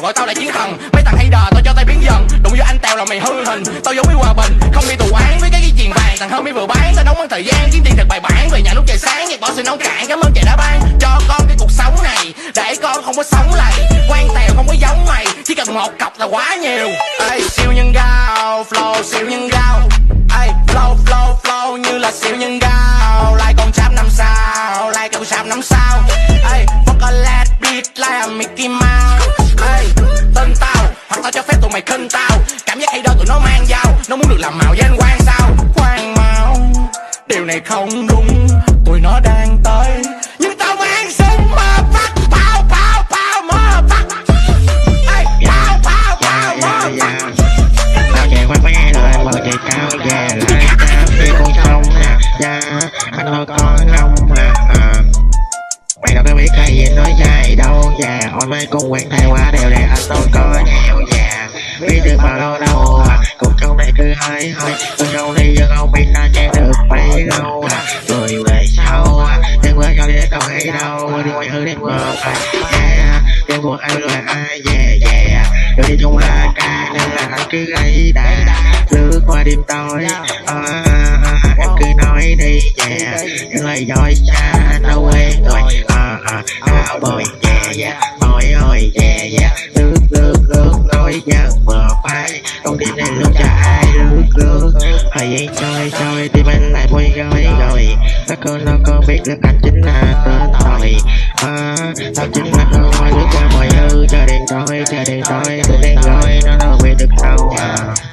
gọi tao là chiến thần. Mấy thằng hay đờ tao cho tay biến dần, đụng vô anh tèo là mày hư hình. Tao giống với hòa bình, không bị tù án với cái chuyền vàng. Thằng Hermes vừa bán, tao đóng ăn thời gian kiếm tiền thật bài bản. Về nhà lúc trời sáng, nhặt bỏ sự nông cạn, cảm ơn trời đã ban cho con cái cuộc sống này, để con không có sống lầy. Quan tèo không có giống mày, chỉ cần một cọc là quá nhiều. Ê, siêu nhân gao, flow siêu nhân gao. Ê, flow như là siêu nhân gao. Lại còn sáp năm sao, lại còn sáp năm sao. Ê, chocolate beat like a Mickey Mouse. Ê, tên tao, hoặc tao cho phép tụi mày khinh tao. Cảm giác hay đó tụi nó mang dao, nó muốn được làm màu với anh Quang sao. Quang mau, điều này không đúng, tụi nó đang tới nhưng tao mang súng mơ phát. Pow pow pow mơ phát. Ê, pow pow pow mơ phát. Tao chạy qua phé rồi mời chạy cao về lại tao khi con sông nè. Dạ, anh ơi con nông mà. Mày đâu có biết cái gì nói dài đâu. Dạ, ôi mấy con quen thay quá đều để anh tôi có nhiều già. Biết được bao lâu đâu cuộc sống này cứ hơi hơi. Tôi đâu đi nhưng không biết ta chạy được mấy đâu. Rồi về sau đừng quên cho đi đâu hay đâu. Đi ngoài hư đêm ngờ phải. Đêm buồn ai rồi ai về về. Rồi đi chung là ca nên là anh cứ gây đà. Lướt qua đêm tối em cứ nói đi về. Những lời dối cha đâu quên rồi. Bồi về bồi ơi về lướt nói giang bờ vai. Trong đêm này lúc cho ai lướt hãy chơi tim anh lại vui rồi. Nó có biết được anh chính là tên tội. Tao chính là con lướt qua mọi hư. Chờ đèn tối đèn rồi nó đâu biết được đâu